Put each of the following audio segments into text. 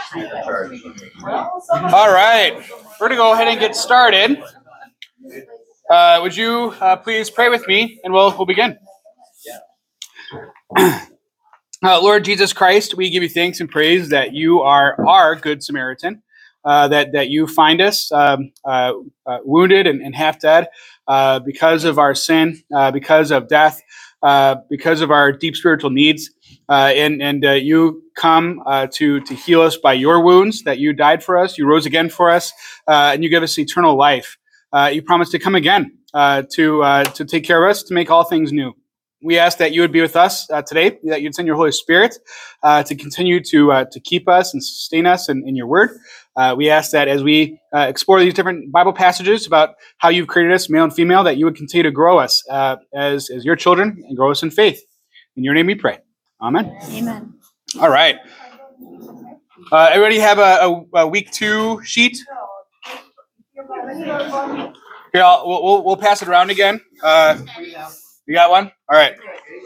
All right, we're going to go ahead and get started. Would you please pray with me, and we'll begin. Lord Jesus Christ, we give you thanks and praise that you are our Good Samaritan, that you find us wounded and half dead because of our sin, because of death, because of our deep spiritual needs, and you come to heal us by your wounds, that you died for us, you rose again for us, and you give us eternal life. You promise to come again to take care of us, to make all things new. We ask that you would be with us today, that you'd send your Holy Spirit to continue to keep us and sustain us in your word. We ask that as we explore these different Bible passages about how you've created us, male and female, that you would continue to grow us as your children and grow us in faith. In your name we pray. Amen. Amen. All right. Everybody have a week 2 sheet? Here, we'll pass it around again. You got one? All right.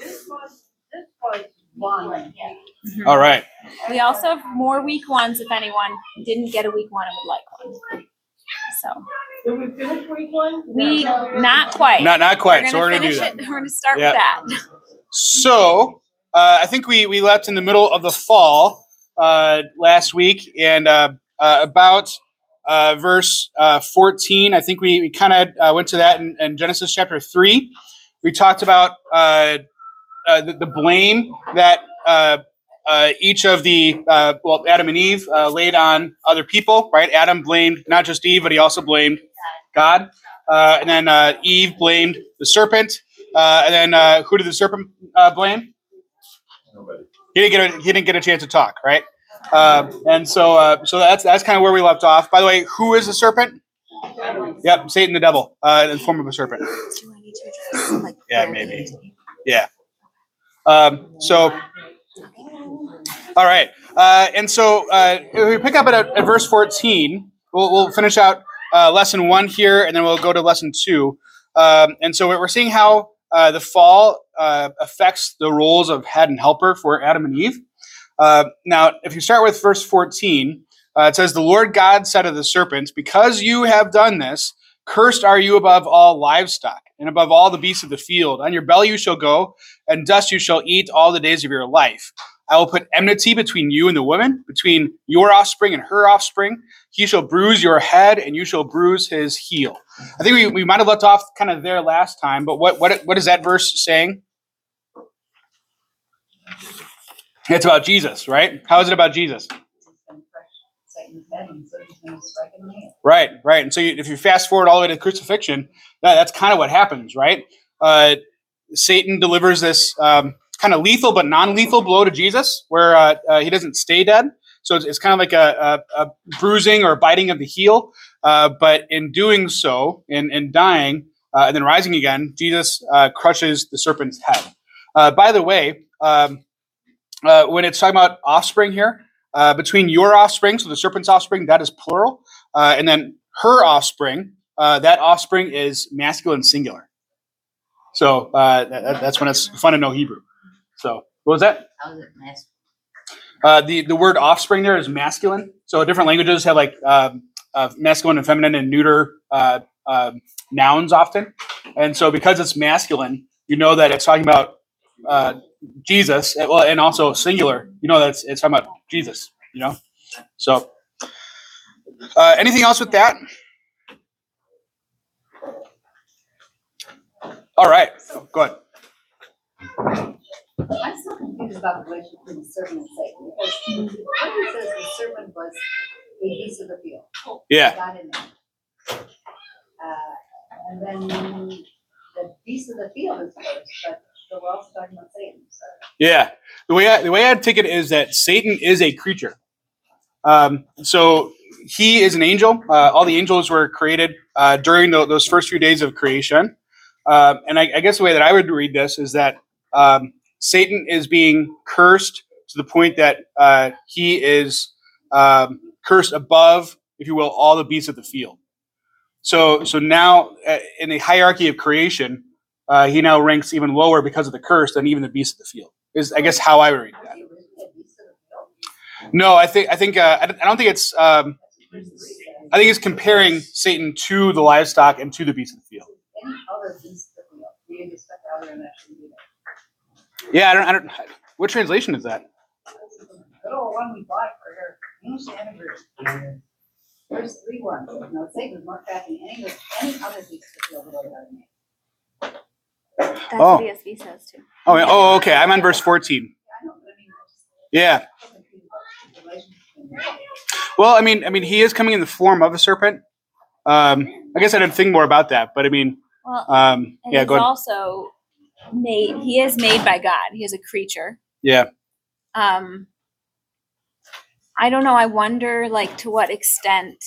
All right. We also have more week 1s if anyone didn't get a week 1 and would like one. So. Did we finish week 1? We not quite. Not quite. So we're going to do that. We're going to start with that. So I think we left in the middle of the fall last week, and about verse 14. I think we kind of went to that in Genesis chapter 3. We talked about the blame that each of the Adam and Eve laid on other people, right? Adam blamed not just Eve, but he also blamed God. And then Eve blamed the serpent. And then who did the serpent blame? Nobody. He didn't get a chance to talk, right? And so that's kind of where we left off. By the way, who is the serpent? Yep, Satan, the devil, in the form of a serpent. Yeah, maybe. Yeah. So, all right. And so if we pick up at verse 14, we'll finish out lesson 1 here, and then we'll go to lesson 2. And so we're seeing how the fall affects the roles of head and helper for Adam and Eve. Now, if you start with verse 14, it says, "The Lord God said to the serpent, because you have done this, cursed are you above all livestock, and above all the beasts of the field. On your belly you shall go, and dust you shall eat all the days of your life. I will put enmity between you and the woman, between your offspring and her offspring. He shall bruise your head, and you shall bruise his heel." I think we might have left off kind of there last time, but what is that verse saying? It's about Jesus, right? How is it about Jesus? Right. And so if you fast forward all the way to crucifixion, that's kind of what happens, right? Satan delivers this kind of lethal but non-lethal blow to Jesus, where he doesn't stay dead. So it's kind of like a bruising or biting of the heel. But in doing so, in dying and then rising again, Jesus crushes the serpent's head. By the way, when it's talking about offspring here, between your offspring, so the serpent's offspring, that is plural. And then her offspring, that offspring is masculine singular. So that's when it's fun to know Hebrew. So what was that? How is it masculine? The word offspring there is masculine. So different languages have like masculine and feminine and neuter nouns often. And so because it's masculine, you know that it's talking about Jesus, well, and also singular. You know that it's talking about Jesus. You know. So anything else with that? All right. Go ahead. I'm still confused about the relationship between the serpent and Satan, because it says the serpent was a beast of the field. Yeah. Got in there. And then the beast of the field is first, but we're also talking about Satan. So. Yeah. The way I'd take it is that Satan is a creature. So he is an angel. All the angels were created during those first few days of creation. And I guess the way that I would read this is that Satan is being cursed to the point that he is cursed above, if you will, all the beasts of the field. So now in the hierarchy of creation, he now ranks even lower because of the curse than even the beasts of the field. Is I guess how I would read that. No, I think I don't think it's. I think it's comparing Satan to the livestock and to the beasts of the field. Any other beast of the field, we need to step out there and actually do that. Yeah, I don't. What translation is that? Good old one we bought for her, English Standard Version. There's 3:1. No, Satan is more crafty than any other beast of the field that I've ever made. That's Oh. what ESV says too. Oh, yeah. Oh, okay. I'm on verse 14. Yeah, I know, but I mean, I just. Yeah. Something about the relationship between them. Well, I mean, he is coming in the form of a serpent. I guess I didn't think more about that, but I mean, Well, yeah. and Go he's ahead. also made. He is made by God. He is a creature. Yeah. I don't know. I wonder, like, to what extent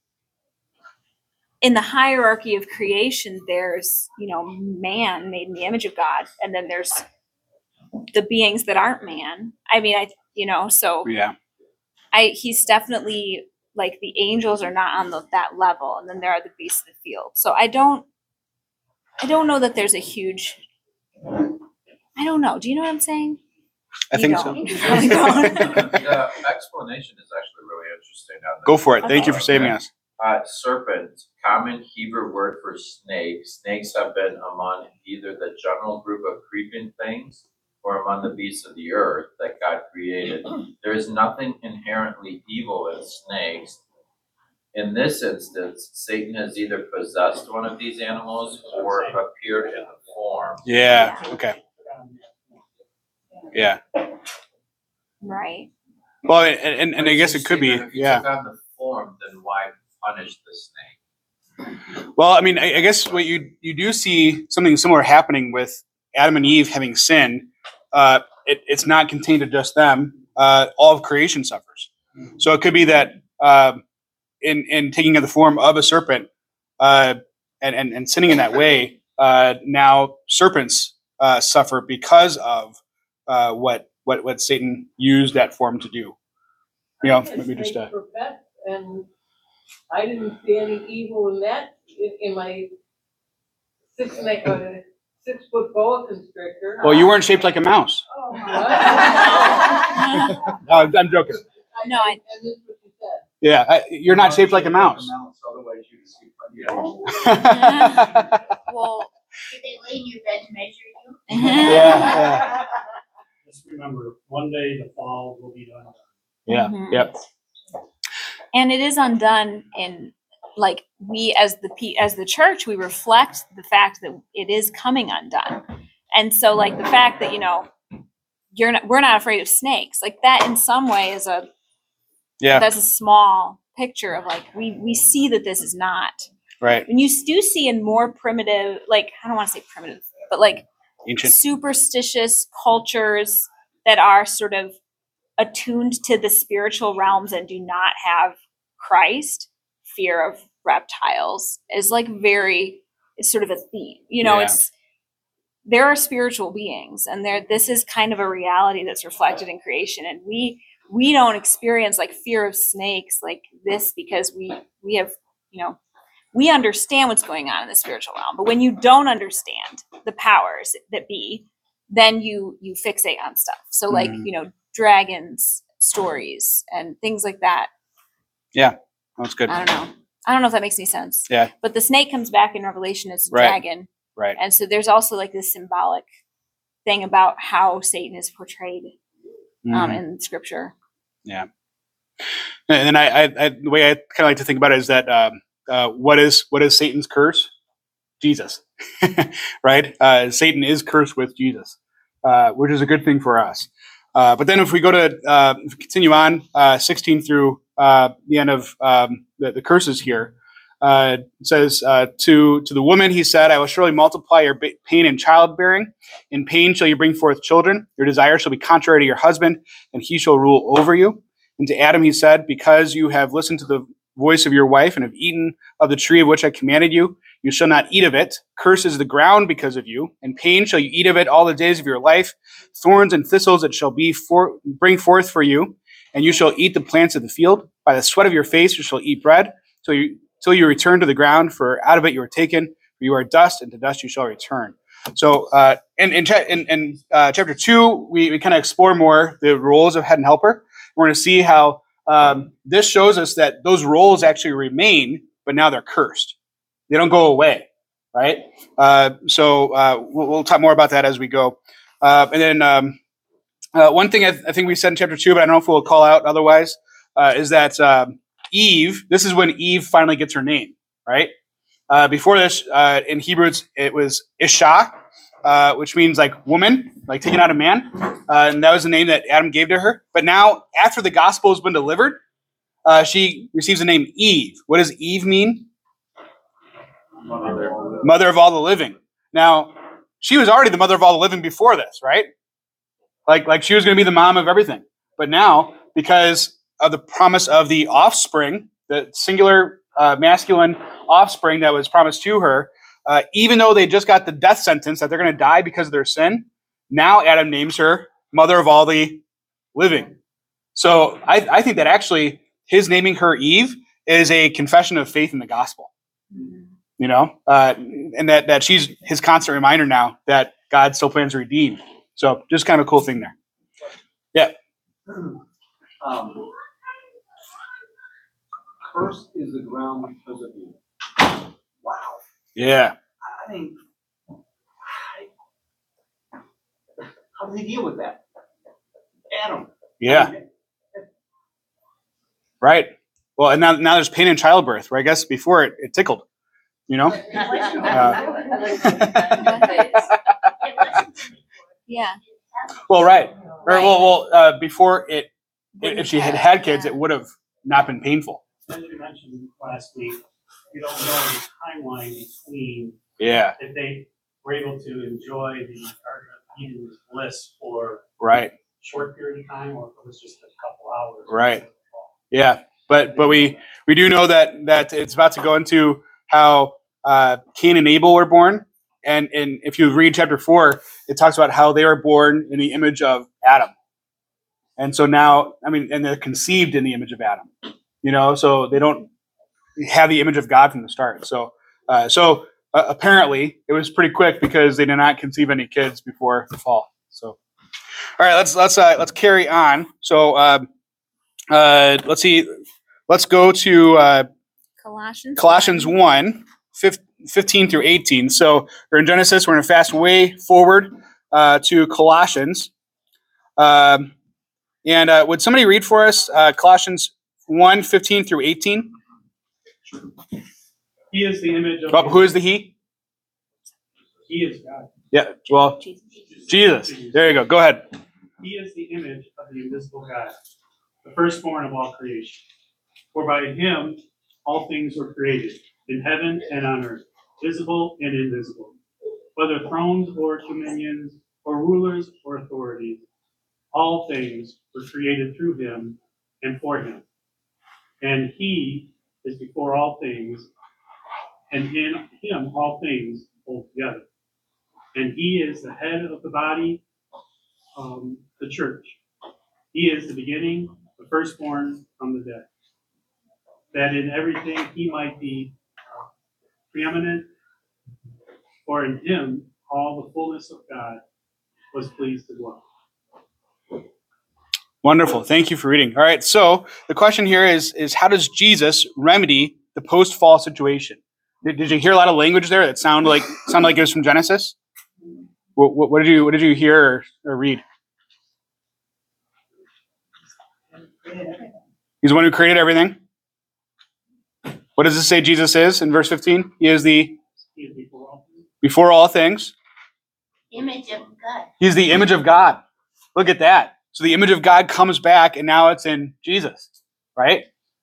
in the hierarchy of creation, there's, man made in the image of God, and then there's the beings that aren't man. I mean, so Yeah. he's definitely, like, the angels are not on that level, and then there are the beasts of the field. So I don't know that there's a huge. I don't know. Do you know what I'm saying? I You think don't. so. You probably don't. The explanation is actually really interesting on Go this. for it. Thank you for Okay. saving us. Serpent, common Hebrew word for snake. Snakes have been among either the general group of creeping things or among the beasts of the earth that God created. There is nothing inherently evil in snakes. In this instance, Satan has either possessed one of these animals or appeared in the form. Yeah. Okay. Yeah. Right. Well, and I guess it could be. If you Yeah. took on the form, then why punish the snake? Well, I mean, I guess what you do see something similar happening with Adam and Eve having sinned. It's not contained to just them. All of creation suffers. So it could be that in taking the form of a serpent and sinning in that way, now serpents suffer because of what Satan used that form to do. Maybe just For pets, and I didn't see any evil in that in my 6-foot boa constrictor. well, you weren't shaped like a mouse. Oh, what? I'm joking. No, I- And this is what you said. Yeah, you're not shaped like a mouse. Otherwise, you see plenty of Well, Did they lay in your bed to measure you? Yeah. Just remember, one day the fall will be done. Yeah. Mhm. Yep. And it is undone in, like, we as the church, we reflect the fact that it is coming undone. And so, like, the fact that we're not afraid of snakes, like that in some way is Yeah. that's a small picture of, like, we see that this is not. Right. And you do see in more primitive, like, I don't want to say primitive, but like Ancient. superstitious cultures that are sort of attuned to the spiritual realms and do not have Christ, fear of reptiles is like it's sort of a theme. Yeah. There are spiritual beings, and this is kind of a reality that's reflected in creation, and we don't experience like fear of snakes like this because we have, we understand what's going on in the spiritual realm. But when you don't understand the powers that be, then you fixate on stuff. So like, dragons stories and things like that. That's good. I don't know if that makes any sense. Yeah. But the snake comes back in Revelation as a Right. dragon. Right. And so there's also like this symbolic thing about how Satan is portrayed Mhm. in scripture. And then I the way I kind of like to think about it is that what is Satan's curse? Jesus, right? Satan is cursed with Jesus, which is a good thing for us. But then if we go to if we continue on 16 through the end of the curses here, it says to the woman he said, "I will surely multiply your pain in childbearing. In pain shall you bring forth children. Your desire shall be contrary to your husband, and he shall rule over you." And to Adam he said, "Because you have listened to the voice of your wife and have eaten of the tree of which I commanded you, you shall not eat of it. Cursed is the ground because of you. In pain shall you eat of it all the days of your life. Thorns and thistles it shall bring forth for you, and you shall eat the plants of the field. By the sweat of your face you shall eat bread, till you return to the ground, for out of it you are taken. For you are dust, and to dust you shall return." So in chapter 2, we kind of explore more the roles of head and helper. we're going to see how this shows us that those roles actually remain, but now they're cursed. They don't go away, right? We'll talk more about that as we go. And then one thing I think we said in chapter 2, but I don't know if we'll call out otherwise, is that Eve, this is when Eve finally gets her name, right? Before this, in Hebrew, it was Isha, which means like woman, like taken out of man. And that was the name that Adam gave to her. But now, after the gospel has been delivered, she receives the name Eve. What does Eve mean? Mother of all the living. Now, she was already the mother of all the living before this, right? Like she was going to be the mom of everything. But now, because of the promise of the offspring, the singular masculine offspring that was promised to her, even though they just got the death sentence that they're going to die because of their sin, now Adam names her mother of all the living. So I think that actually his naming her Eve is a confession of faith in the gospel. And that she's his constant reminder now that God still plans to redeem. So just kind of a cool thing there. Yeah. Cursed is the ground because of you. Wow. Yeah. I mean, how does he deal with that? Adam. Yeah. Right. Well, and now there's pain in childbirth, where I guess before it tickled, Yeah. Well, right. Before if she had kids, it would have not been painful. As you mentioned last week, you don't know the timeline between Yeah. if they were able to enjoy the Garden of Eden's bliss for Right. a short period of time, or if it was just a couple hours. Right. Yeah. But we do know that it's about to go into how Cain and Abel were born, and if you read chapter 4, it talks about how they were born in the image of Adam, and so now and they're conceived in the image of Adam, so they don't have the image of God from the start. So apparently it was pretty quick because they did not conceive any kids before the fall. So all right, let's carry on. So let's see. Let's go to Colossians 1, 15 through 18. So we're in Genesis. We're going to fast way forward to Colossians. And would somebody read for us Colossians 1, 15 through 18? He is the image of Who is the he? He is God. Yeah, well, Jesus. There you go. Go ahead. He is the image of the invisible God, the firstborn of all creation. For by him all things were created, in heaven and on earth, visible and invisible, whether thrones or dominions or rulers or authorities. All things were created through him and for him. And he is before all things, and in him all things hold together. And he is the head of the body, the church. He is the beginning, the firstborn from the dead, that in everything he might be preeminent. For in him all the fullness of God was pleased to dwell. Wonderful. Thank you for reading. All right. So the question here is how does Jesus remedy the post-fall situation? Did you hear a lot of language there that sounded like it was from Genesis? What did you hear or read? He's the one who created everything. What does it say Jesus is in verse 15? He is before all things. Image of God. He's the image of God. Look at that. So the image of God comes back, and now it's in Jesus, right?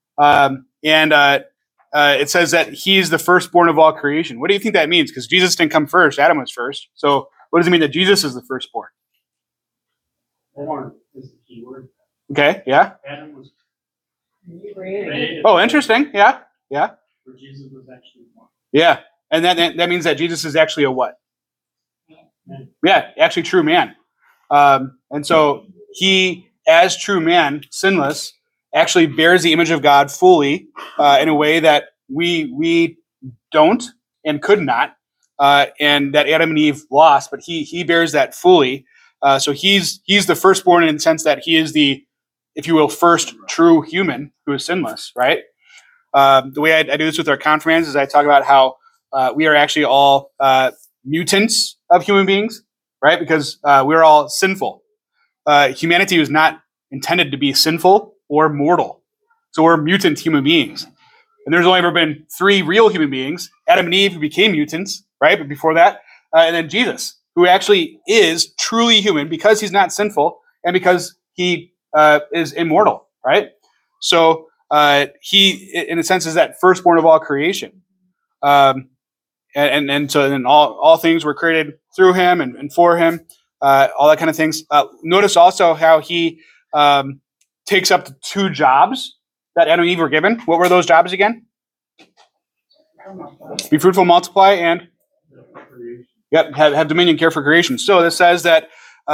It says that he's the firstborn of all creation. What do you think that means? Because Jesus didn't come first. Adam was first. So what does it mean that Jesus is the firstborn? Born is the key word. Okay, yeah. Adam was Created. Oh, interesting. Yeah. where Jesus was actually born. Yeah. And that means that Jesus is actually a what? Man. Yeah, actually true man. And so he, as true man, sinless, actually bears the image of God fully in a way that we don't and could not, and that Adam and Eve lost, but he bears that fully. So he's the firstborn in the sense that he is the if you will, first true human who is sinless, right? The way I do this with our confirmands is I talk about how we are actually all mutants of human beings, right? Because we're all sinful. Humanity was not intended to be sinful or mortal. So we're mutant human beings. And there's only ever been 3 real human beings, Adam and Eve, who became mutants, right? But before that, and then Jesus, who actually is truly human because he's not sinful and because he is immortal, right? So he, in a sense, is that firstborn of all creation. And so then all things were created through him and for him, all that kind of things. Notice also how he takes up the 2 jobs that Adam and Eve were given. What were those jobs again? Be fruitful, multiply, and have dominion, care for creation. So this says that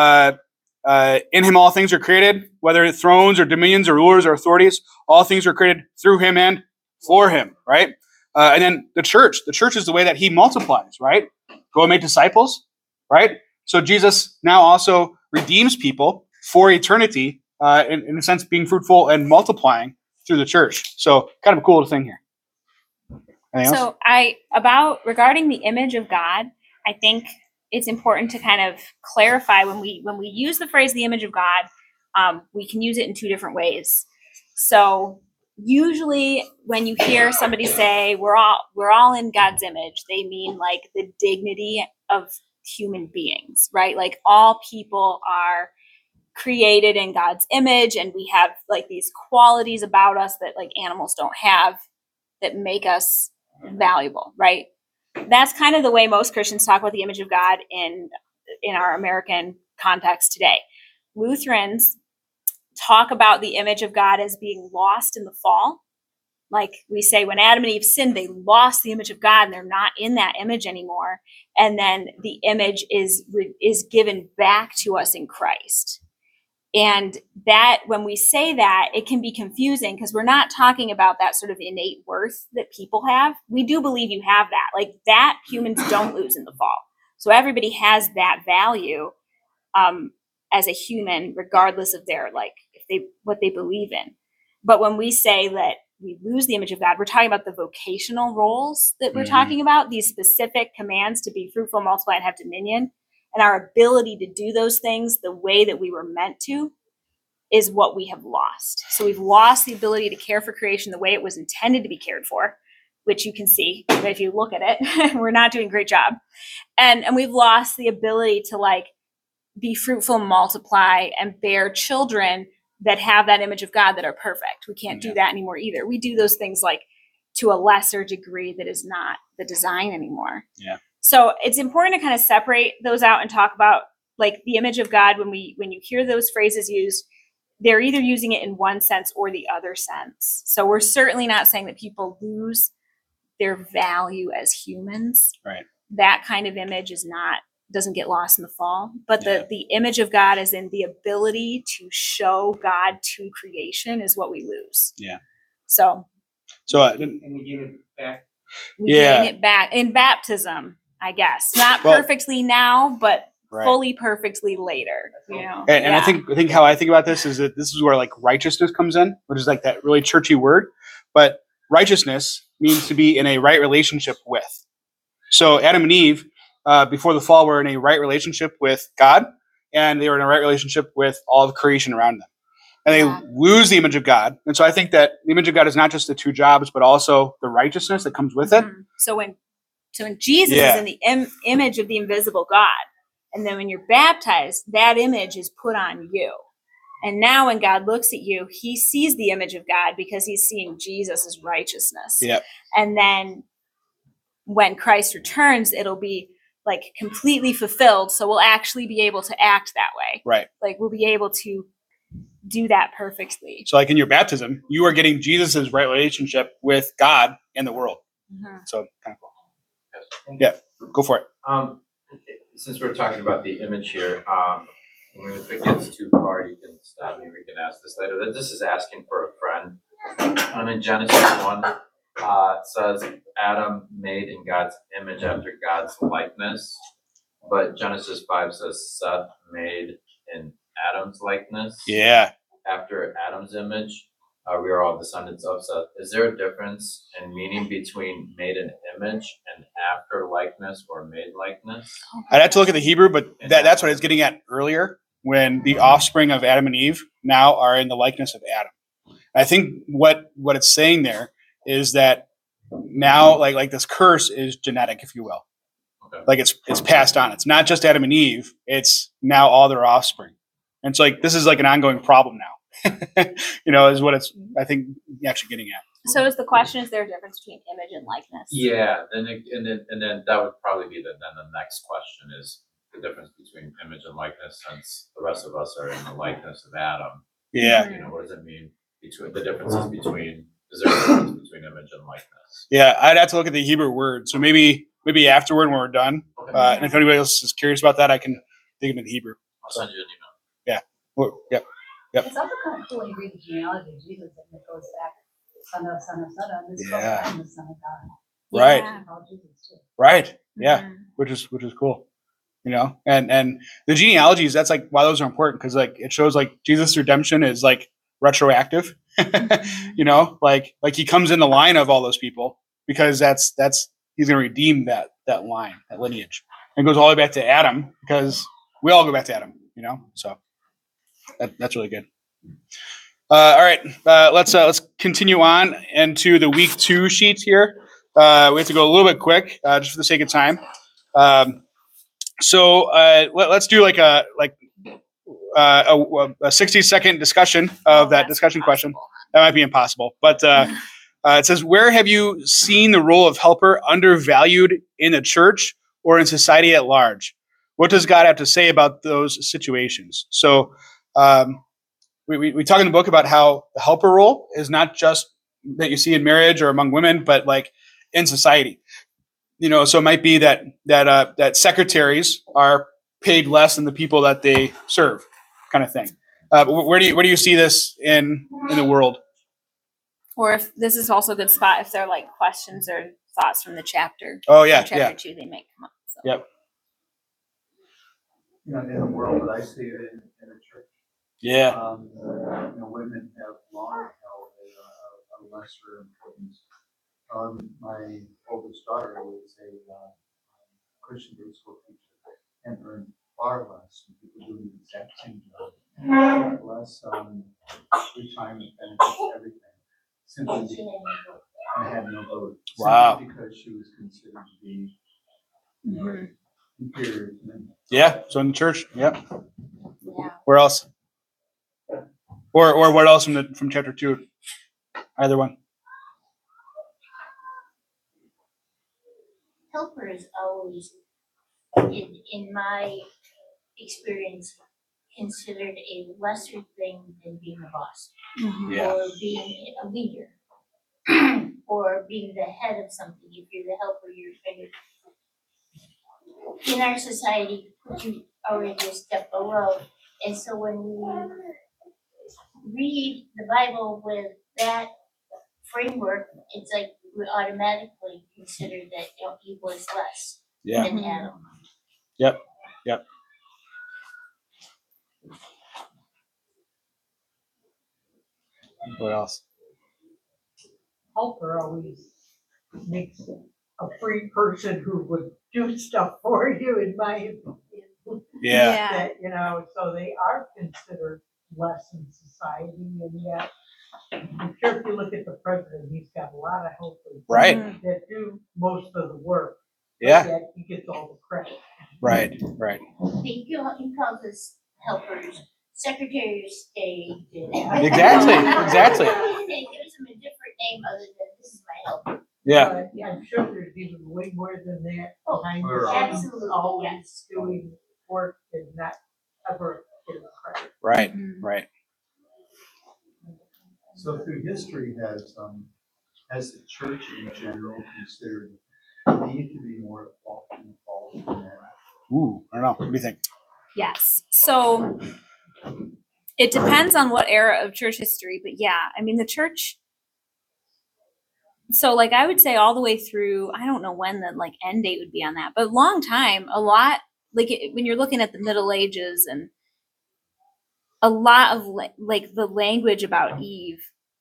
in him all things are created, whether thrones or dominions or rulers or authorities, all things are created through him and for him, right? And then the church is the way that he multiplies, right? Go and make disciples, right? So Jesus now also redeems people for eternity, in a sense, being fruitful and multiplying through the church. So kind of a cool thing here. Anything else? So regarding the image of God, I think it's important to kind of clarify when we use the phrase the image of God, we can use it in 2 different ways. So usually when you hear somebody say we're all in God's image, they mean like the dignity of human beings, right? Like all people are created in God's image, and we have like these qualities about us that like animals don't have that make us valuable, right? That's kind of the way most Christians talk about the image of God in our American context today. Lutherans talk about the image of God as being lost in the fall. Like we say, when Adam and Eve sinned, they lost the image of God and they're not in that image anymore. And then the image is given back to us in Christ. And that when we say that, it can be confusing because we're not talking about that sort of innate worth that people have. We do believe you have that. Like that humans don't lose in the fall. So everybody has that value as a human, regardless of their what they believe in. But when we say that we lose the image of God, we're talking about the vocational roles that we're talking about, these specific commands to be fruitful, multiply, and have dominion. And our ability to do those things the way that we were meant to is what we have lost. So we've lost the ability to care for creation the way it was intended to be cared for, which you can see if you look at it. We're not doing a great job. And we've lost the ability to like be fruitful, multiply, and bear children that have that image of God that are perfect. We can't do that anymore either. We do those things like to a lesser degree that is not the design anymore. Yeah. So it's important to kind of separate those out and talk about like the image of God. When you hear those phrases used, they're either using it in one sense or the other sense. So we're certainly not saying that people lose their value as humans. Right. That kind of image doesn't get lost in the fall. But the image of God is in the ability to show God to creation is what we lose. Yeah. So And we give it back. we gain it back in baptism, I guess. Not perfectly now, but fully perfectly later. You know. And I think how I think about this is that this is where like righteousness comes in, which is like that really churchy word. But righteousness means to be in a right relationship with. So Adam and Eve, before the fall, were in a right relationship with God, and they were in a right relationship with all of creation around them. And they lose the image of God. And so I think that the image of God is not just the 2 jobs, but also the righteousness that comes with it. So when Jesus is in the image of the invisible God, and then when you're baptized, that image is put on you. And now when God looks at you, he sees the image of God because he's seeing Jesus' righteousness. Yep. And then when Christ returns, it'll be like completely fulfilled. So we'll actually be able to act that way. Right. Like we'll be able to do that perfectly. So like in your baptism, you are getting Jesus' right relationship with God and the world. Mm-hmm. So kind of cool. Yeah, go for it. Since we're talking about the image here, if it gets too far, you can stop me. We can ask this later. This is asking for a friend. In Genesis 1, it says Adam made in God's image after God's likeness, but Genesis 5 says Seth made in Adam's likeness. Yeah. after Adam's image, we are all descendants of Seth. Is there a difference in meaning between made in image and after likeness or made likeness? I'd have to look at the Hebrew, but that's what I was getting at earlier, when the offspring of Adam and Eve now are in the likeness of Adam. I think what it's saying there is that now, like this curse is genetic, if you will. Okay. Like it's passed on. It's not just Adam and Eve. It's now all their offspring. And so like this is like an ongoing problem now. Is what it's I think actually getting at. So is the question, is there a difference between image and likeness? Yeah, and then that would probably be then the next question is the difference between image and likeness, since the rest of us are in the likeness of Adam. Yeah. What does it mean between the differences between? Is there a difference between image and likeness? Yeah, I'd have to look at the Hebrew word. So maybe afterward when we're done, Okay. and if anybody else is curious about that, I can dig into the Hebrew. I'll send you an email. Yep. It's also kind of cool when you read the genealogy of Jesus, and it goes back son of son of son of, this goes Yeah. from the son of God. Right. Yeah. Called Jesus too. Right. Yeah. Mhm. Which is cool. And the genealogies, that's like why those are important, because like it shows like Jesus' redemption is like retroactive. Like he comes in the line of all those people, because that's he's gonna redeem that line, that lineage. And it goes all the way back to Adam, because we all go back to Adam, so that's really good. All right, let's continue on into the week 2 sheets here. We have to go a little bit quick, just for the sake of time. So let's do like a 60-second discussion of that discussion question. That might be impossible, but it says, where have you seen the role of helper undervalued in the church or in society at large? What does God have to say about those situations? So we talk in the book about how the helper role is not just that you see in marriage or among women, but like in society. So it might be that secretaries are paid less than the people that they serve, kind of thing. Where do you see this in the world? Or if this is also a good spot if they're like questions or thoughts from the chapter. Oh yeah, From chapter 2, they might come up. So. Yep. In the world, but I see it in the church. Yeah. Women have long held a lesser importance. My oldest daughter was a Christian grade school teacher and earned far less than people doing the exact same job. Less retirement benefits, everything. Simply because I had no vote. Wow. Simply because she was considered to be Mhm. inferior to men. Yeah. So in the church. Yep. Yeah. Where else? Or what else from chapter 2? Either one. Helper is always, in my experience, considered a lesser thing than being a boss. Mhm. Yeah. Or being a leader. Or being the head of something. If you're the helper, you're kind of, in our society, you already a step below. And so when we read the Bible with that framework, it's like we automatically consider that evil is less Yeah. than Adam. Yep. What else? Helper always makes a free person who would do stuff for you, in my opinion. Yeah. That, so they are considered less in society, and yet, I'm sure if you look at the president, he's got a lot of helpers. Right. That do most of the work. but Yeah. Yet he gets all the credit. Right. He calls us helpers, Secretary of State. Exactly. He gives them a different name other than this is my helper. Yeah. But I'm sure there's even way more than that Oh, behind Sure. the scenes, absolutely, always yes. doing work and not ever getting credit. Right. Mhm. Right. So through history, has the church in general considered the need to be more involved in that? Ooh, I don't know. What do you think? Yes. So it depends on what era of church history, but yeah, I mean the church. So like I would say all the way through, I don't know when the like end date would be on that, but long time, a lot like when you're looking at the Middle Ages and a lot of like the language about Eve,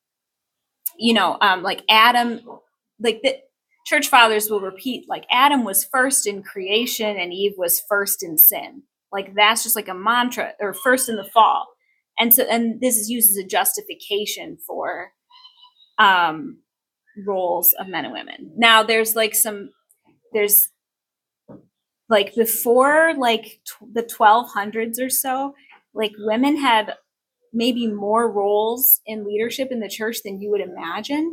like Adam, like the church fathers will repeat, like Adam was first in creation and Eve was first in sin. Like that's just like a mantra, or first in the fall. And this is used as a justification for roles of men and women. Now there's like before like the 1200s or so, like women had maybe more roles in leadership in the church than you would imagine.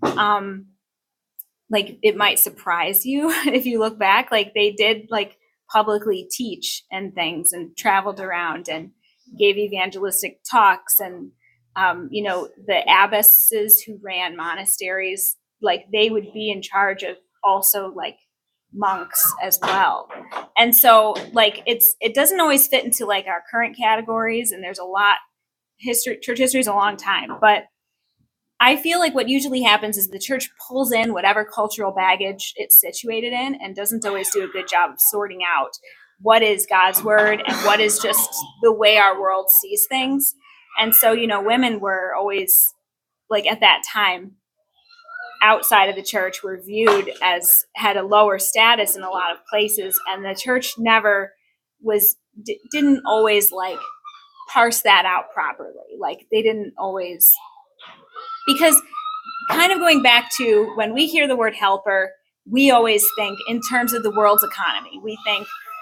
Like it might surprise you if you look back, like they did like publicly teach and things and traveled around and gave evangelistic talks. And the abbesses who ran monasteries, like they would be in charge of also like monks as well. And so like it doesn't always fit into like our current categories, and there's a lot church history is a long time, but I feel like what usually happens is the church pulls in whatever cultural baggage it's situated in and doesn't always do a good job of sorting out what is God's word and what is just the way our world sees things. And so, women were always, like at that time, outside of the church, were viewed as had a lower status in a lot of places. And the church never didn't always like parse that out properly. Like they didn't always, because kind of going back to when we hear the word helper, we always think in terms of the world's economy. We think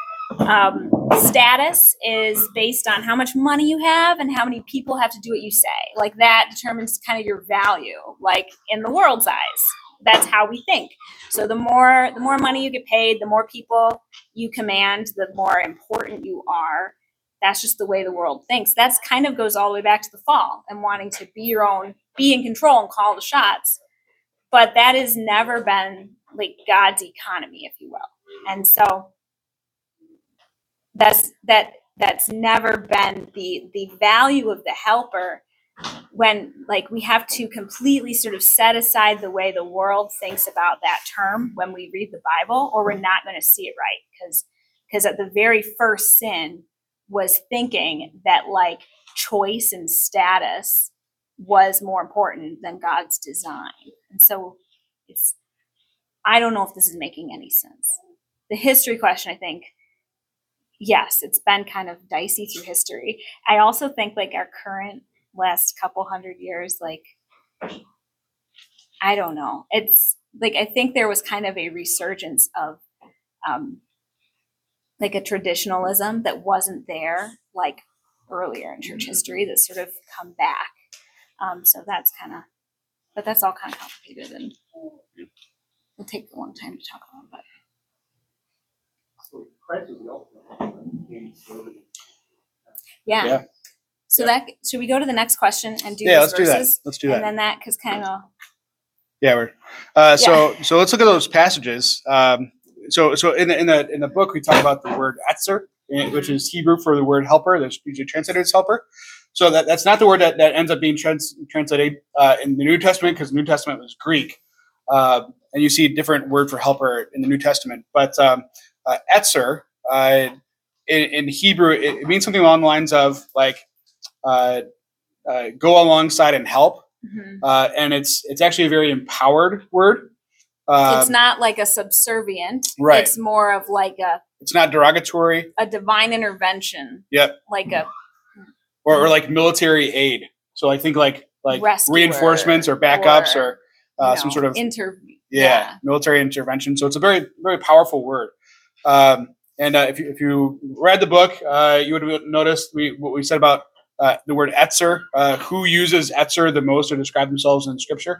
status is based on how much money you have and how many people have to do what you say. Like that determines kind of your value, like in the world's eyes. That's how we think. So the more money you get paid, the more people you command, the more important you are. That's just the way the world thinks. That's kind of goes all the way back to the fall and wanting to be in control and call the shots. But that has never been like God's economy, if you will. And so that's never been the value of the helper, when like we have to completely sort of set aside the way the world thinks about that term when we read the Bible, or we're not going to see it right. Because at the very first sin was thinking that like choice and status was more important than God's design. And so I don't know if this is making any sense. The history question, I think, yes, it's been kind of dicey through history. I also think like our current last couple hundred years, like, I don't know. It's like, I think there was kind of a resurgence of like a traditionalism that wasn't there like earlier in church history that's sort of come back. So that's but that's all kind of complicated and it'll take a long time to talk about, but. Yeah. So that, should we go to the next question and do let's verses? Let's do that. And then that, because kind of. Yeah, we're so let's look at those passages. So in the book we talk about the word etzer, which is Hebrew for the word helper. That's usually translated as helper. So that's not the word that ends up being translated in the New Testament, because the New Testament was Greek, and you see a different word for helper in the New Testament. But etzer in Hebrew, it means something along the lines of like go alongside and help. Mm-hmm. And it's actually a very empowered word. It's not like a subservient. Right. It's more of like it's not derogatory. A divine intervention. Yep. Like a. Or like military aid. So I think like rescuer, reinforcements or backups or some sort of military intervention. So it's a very, very powerful word. And if you read the book, you would have noticed what we said about the word etzer. Who uses etzer the most to describe themselves in Scripture?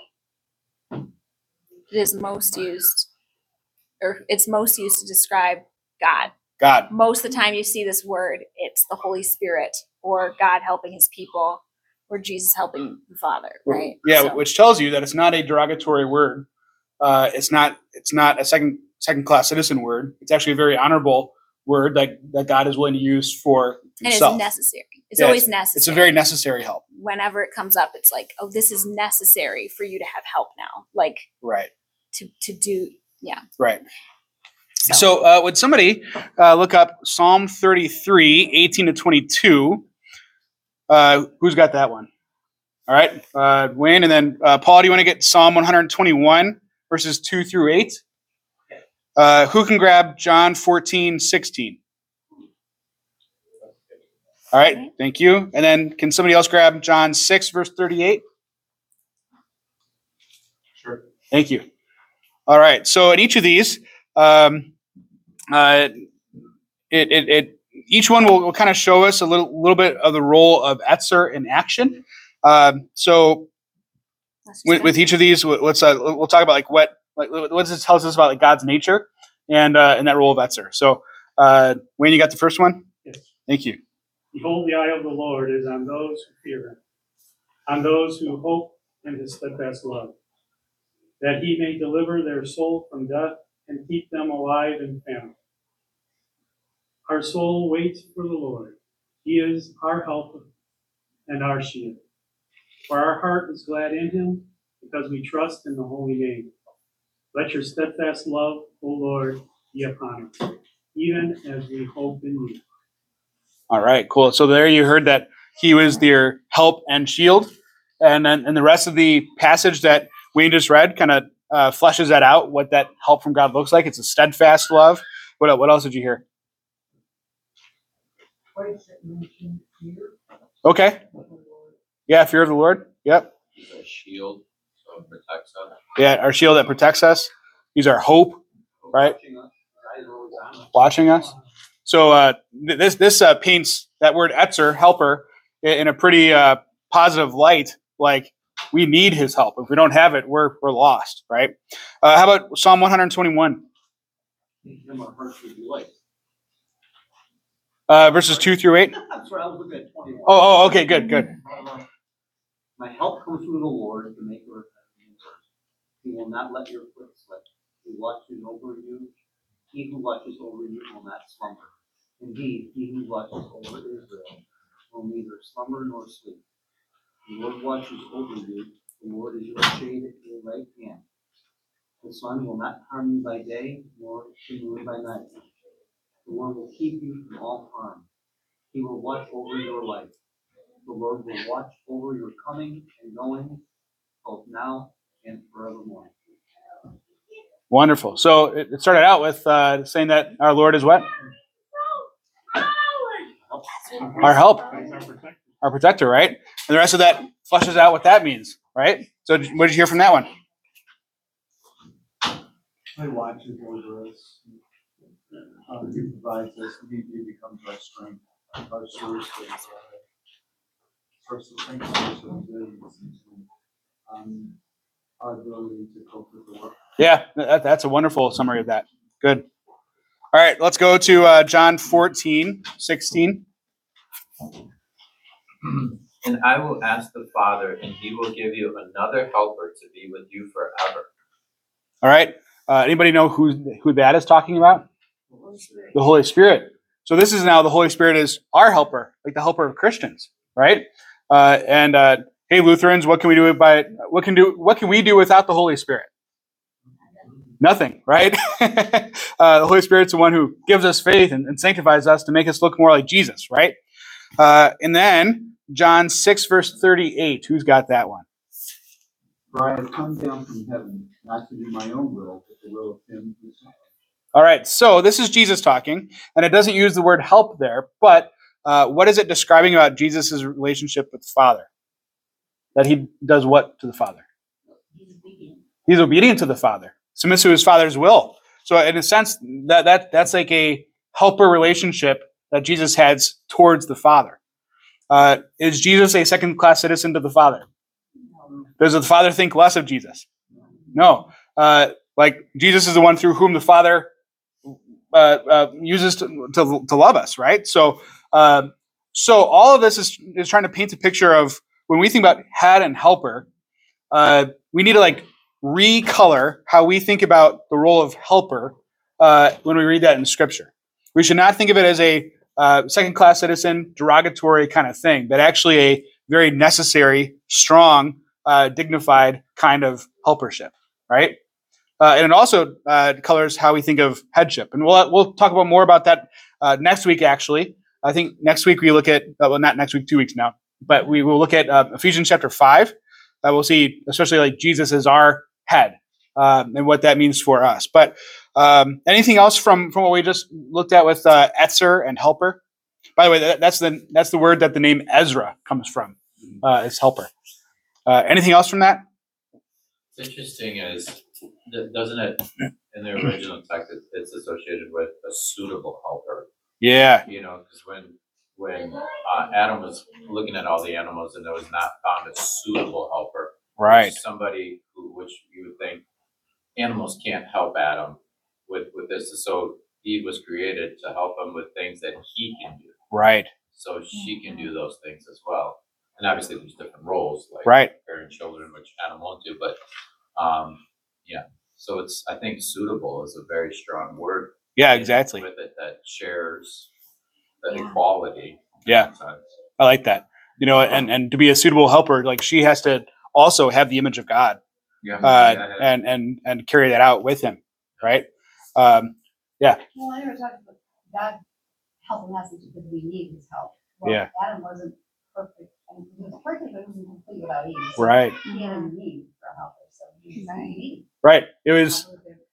It is most used, or it's most used to describe God. God. Most of the time you see this word, it's the Holy Spirit or God helping his people or Jesus helping the Father, right? Yeah, so. Which tells you that it's not a derogatory word. It's not a second-class citizen word. It's actually a very honorable word that God is willing to use for himself. And it's necessary. It's always necessary. It's a very necessary help. Whenever it comes up, it's like, oh, this is necessary for you to have help now. Like, right. To do, yeah. Right. So would somebody look up Psalm 33, 18 to 22? Who's got that one? All right, Wayne, and then Paul, do you want to get Psalm 121, verses 2 through 8? Who can grab John 14:16? All right, thank you. And then can somebody else grab John 6, verse 38? Sure. Thank you. All right, so in each of these, each one will kind of show us a little bit of the role of Etzer in action. So with each of these, we'll talk about what does it tell us about like God's nature and that role of Etzer. So Wayne, you got the first one? Yes. Thank you. Behold, the eye of the Lord is on those who fear him, on those who hope in his steadfast love, that he may deliver their soul from death and keep them alive in famine. Our soul waits for the Lord. He is our helper and our shield. For our heart is glad in him, because we trust in the holy name. Let your steadfast love, O Lord, be upon us, even as we hope in you. All right, cool. So there you heard that he was their help and shield. And then the rest of the passage that Wayne just read kind of fleshes that out, what that help from God looks like. It's a steadfast love. What else did you hear? Twice it mentioned fear. Okay. Yeah, fear of the Lord. Yep. He's a shield, so it protects us. Yeah, our shield that protects us. He's our hope, right? Watching us. So this paints that word Etzer, helper, in a pretty positive light. Like, we need his help. If we don't have it, we're lost, right? How about Psalm 121? Verses 2 through 8? That's where I was looking at 21. Oh, okay, good. My help comes from the Lord, the maker of heaven and earth. He will not let your foot slip. He watches over you. He who watches over you will not slumber. Indeed, he who watches over Israel will neither slumber nor sleep. The Lord watches over you. The Lord is your shade at your right hand. The sun will not harm you by day, nor the moon by night. The Lord will keep you from all harm. He will watch over your life. The Lord will watch over your coming and going, both now and forevermore. Wonderful. So it started out with saying that our Lord is what? Our help. Our protector, right? And the rest of that fleshes out what that means, right? So what did you hear from that one? He watches over us. He provides us. He becomes our strength, our source of strength, source of resilience, our ability to cope with the world. Yeah, that's a wonderful summary of that. Good. All right, let's go to John 14:16. And I will ask the Father, and he will give you another helper to be with you forever. All right. Anybody know who that is talking about? The Holy Spirit. So this is now the Holy Spirit is our helper, like the helper of Christians, right? Hey, Lutherans, what can we do what can we do without the Holy Spirit? Nothing, right? The Holy Spirit's the one who gives us faith and sanctifies us to make us look more like Jesus, right? And then John 6, verse 38. Who's got that one? For I have come down from heaven, not to do my own will, but the will of him who sent me. All right, so this is Jesus talking, and it doesn't use the word help there, but what is it describing about Jesus' relationship with the Father? That he does what to the Father? He's obedient to the Father, submits to his Father's will. So in a sense, that's like a helper relationship that Jesus has towards the Father. Is Jesus a second-class citizen to the Father? Does the Father think less of Jesus? No. Like Jesus is the one through whom the Father uses to love us, right? So all of this is trying to paint a picture of when we think about head and helper, we need to like recolor how we think about the role of helper when we read that in Scripture. We should not think of it as a second-class citizen, derogatory kind of thing, but actually a very necessary, strong, dignified kind of helpership, right? And it also colors how we think of headship. And we'll talk about more about that next week, actually. I think next week we look at, well, not next week, 2 weeks now, but we will look at Ephesians chapter 5. We'll see, especially like Jesus is our head and what that means for us. But anything else from what we just looked at with Etzer and helper? By the way, that's the word that the name Ezra comes from, is helper. Anything else from that? What's interesting is, doesn't it, in the original text, it's associated with a suitable helper. Yeah. Because when Adam was looking at all the animals and there was not found a suitable helper, Right. somebody which you would think animals can't help Adam with this, so Eve was created to help him with things that he can do. Right. So she can do those things as well. And obviously there's different roles, like right. parent children, which Adam won't do, but yeah. So it's, I think suitable is a very strong word. Yeah, exactly. With it that shares the equality. Yeah. I like that. And to be a suitable helper, like she has to also have the image of God. Yeah. And carry that out with him. Right. Yeah. Well, I never talked about God helping us because we need his help. Well, Yeah. Adam wasn't perfect. I mean, he was perfect, but he wasn't complete without Eve. So Right. He had a need for a helper. So he was needy. Right. It was,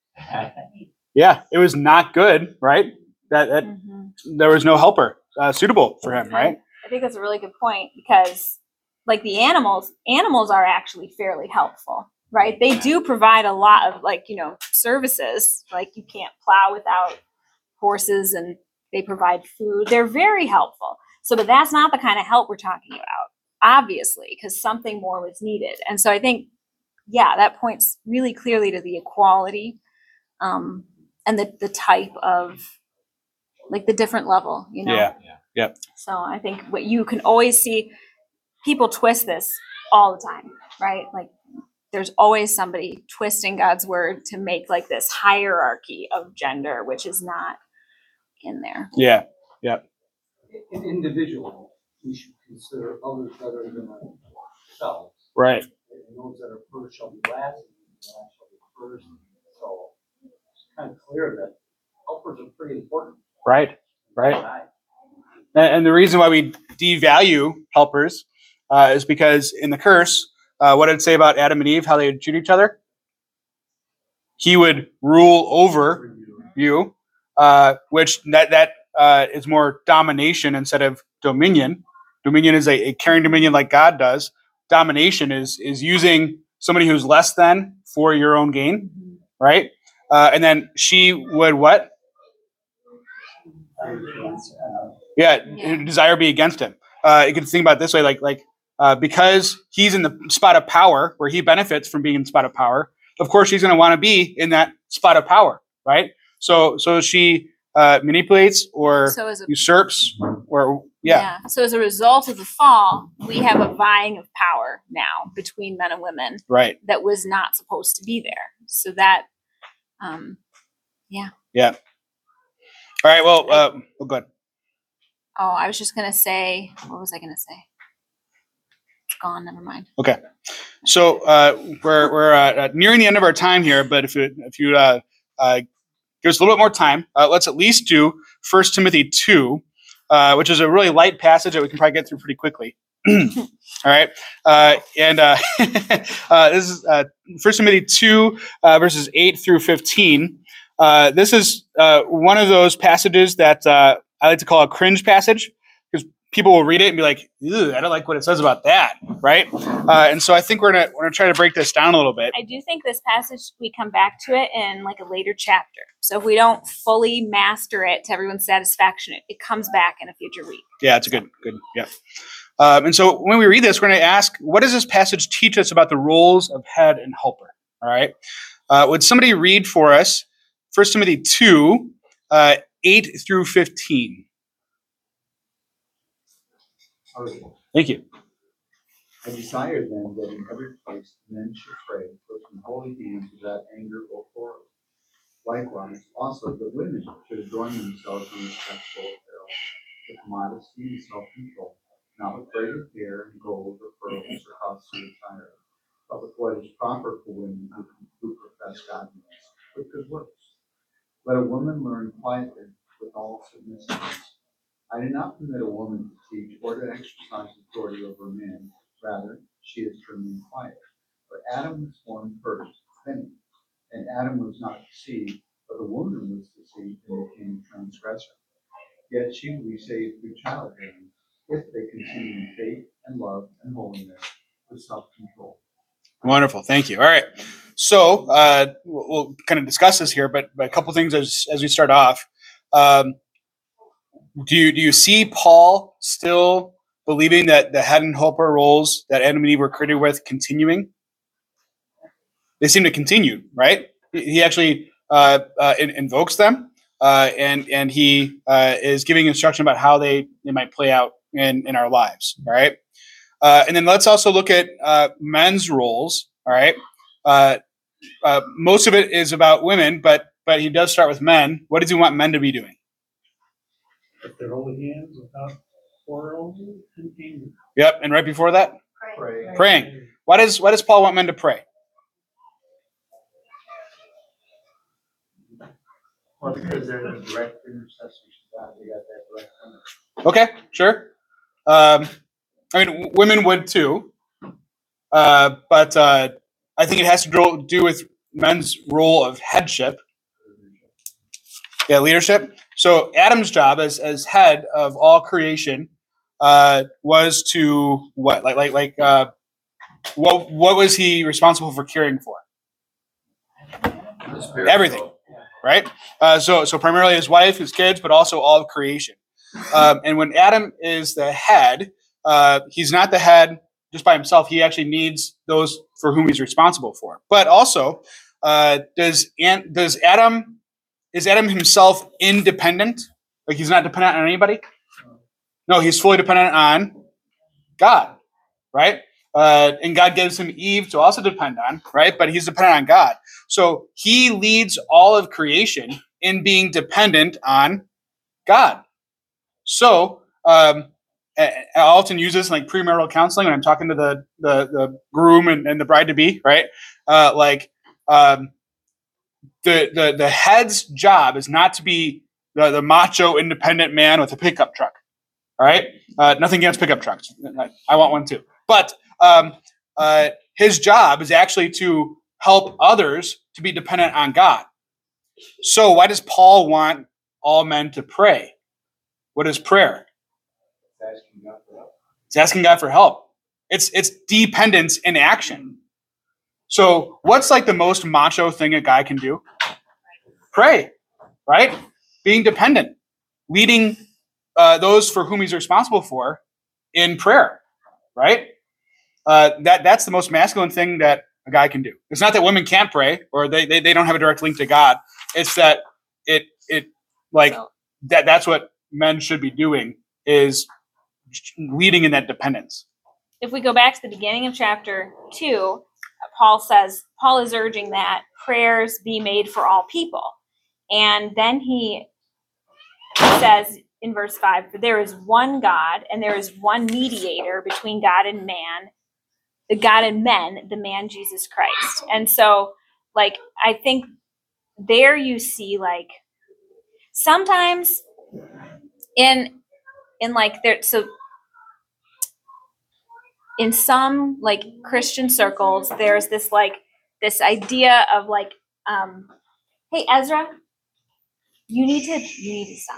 it was not good, right? That there was no helper suitable for him, right? I think that's a really good point, because like the animals are actually fairly helpful, right? They do provide a lot of services, like you can't plow without horses, and they provide food. They're very helpful. So, but that's not the kind of help we're talking about, obviously, because something more was needed. And so I think, that points really clearly to the equality and the type of, like, the different level, Yeah. Yep. So I think what you can always see, people twist this all the time, right? Like there's always somebody twisting God's word to make like this hierarchy of gender, which is not in there. Yeah. Yep. In individual, we should consider others better than ourselves. Right. And those that are first shall be last, and the last shall be first. So it's kind of clear that helpers are pretty important. Right. And the reason why we devalue helpers is because in the curse, what did it say about Adam and Eve, how they would treat each other? He would rule over you, which that is more domination instead of dominion. Dominion is a caring dominion like God does. Domination is using somebody who's less than for your own gain, right? And then she would what? Desire be against him. You can think about it this way, like because he's in the spot of power where he benefits from being in the spot of power. Of course, she's going to want to be in that spot of power, right? So she manipulates or usurps, or So as a result of the fall, we have a vying of power now between men and women, right? That was not supposed to be there. So that, yeah. All right. Well, go ahead. Oh, I was just gonna say. What was I gonna say? It's gone. Never mind. Okay. So we're nearing the end of our time here, but if you give us a little bit more time, let's at least do 1 Timothy 2, which is a really light passage that we can probably get through pretty quickly. All right. This is 1 Timothy 2, verses 8 through 15. This is one of those passages that I like to call a cringe passage, because people will read it and be like, "Ew, I don't like what it says about that," right? And so I think we're gonna try to break this down a little bit. I do think this passage, we come back to it in like a later chapter. So if we don't fully master it to everyone's satisfaction, it comes back in a future week. Yeah, it's a good. Yeah. And so when we read this, we're going to ask, what does this passage teach us about the roles of head and helper? All right. Would somebody read for us 1 Timothy 2, 8 through 15? Thank you. I desire then that in every place men should pray, put from holy deeds without anger or quarrel. Likewise, also the women should adorn themselves in respectful apparel, with modesty and self-control, not with braided hair and gold or pearls or costly attire, but with what is proper for women who profess godliness, with good works. Let a woman learn quietly with all submissiveness. I do not permit a woman to speech or to exercise authority over men. Rather, she is prim and quiet. But Adam was formed first, then Eve. And Adam was not deceived, but the woman was deceived and became a transgressor. Yet she will be saved through childbearing if they continue in faith and love and holiness with self-control. Wonderful. Thank you. All right. So we'll kind of discuss this here, but a couple things as we start off. Do you see Paul still believing that the head and helper roles that Adam and Eve were created with continuing? They seem to continue, right? He actually invokes them, and he is giving instruction about how they might play out in our lives, all right? And then let's also look at men's roles, all right? Most of it is about women, but he does start with men. What does he want men to be doing? If they're holy hands without quarrel and anger. Yep, and right before that, Pray. praying. Why does Paul want men to pray? Well, because they're the direct intercessors of God. They got that direct line. Okay, sure. I mean, women would too, but I think it has to do with men's role of headship. Yeah, leadership. So Adam's job as head of all creation was to what? What was he responsible for caring for? Everything, right? So primarily his wife, his kids, but also all of creation. And when Adam is the head, he's not the head just by himself. He actually needs those for whom he's responsible for. But also, is Adam himself independent? Like he's not dependent on anybody? No, he's fully dependent on God, right? And God gives him Eve to also depend on, right? But he's dependent on God. So he leads all of creation in being dependent on God. So I often use this in like premarital counseling when I'm talking to the groom and the bride to be, right? The head's job is not to be the macho independent man with a pickup truck. All right, nothing against pickup trucks. I want one too. But his job is actually to help others to be dependent on God. So why does Paul want all men to pray? What is prayer? It's asking God for help. It's dependence in action. So what's like the most macho thing a guy can do? Pray, right? Being dependent, leading those for whom he's responsible for in prayer, right? That's the most masculine thing that a guy can do. It's not that women can't pray or they don't have a direct link to God. It's that that's what men should be doing, is leading in that dependence. If we go back to the beginning of chapter 2, Paul is urging that prayers be made for all people. And then he says in verse 5, for there is one God and there is one mediator between God and man, the man Jesus Christ. And so, like, I think there you see, like, sometimes in some like Christian circles, there's this idea of like, hey Ezra, you need to stop.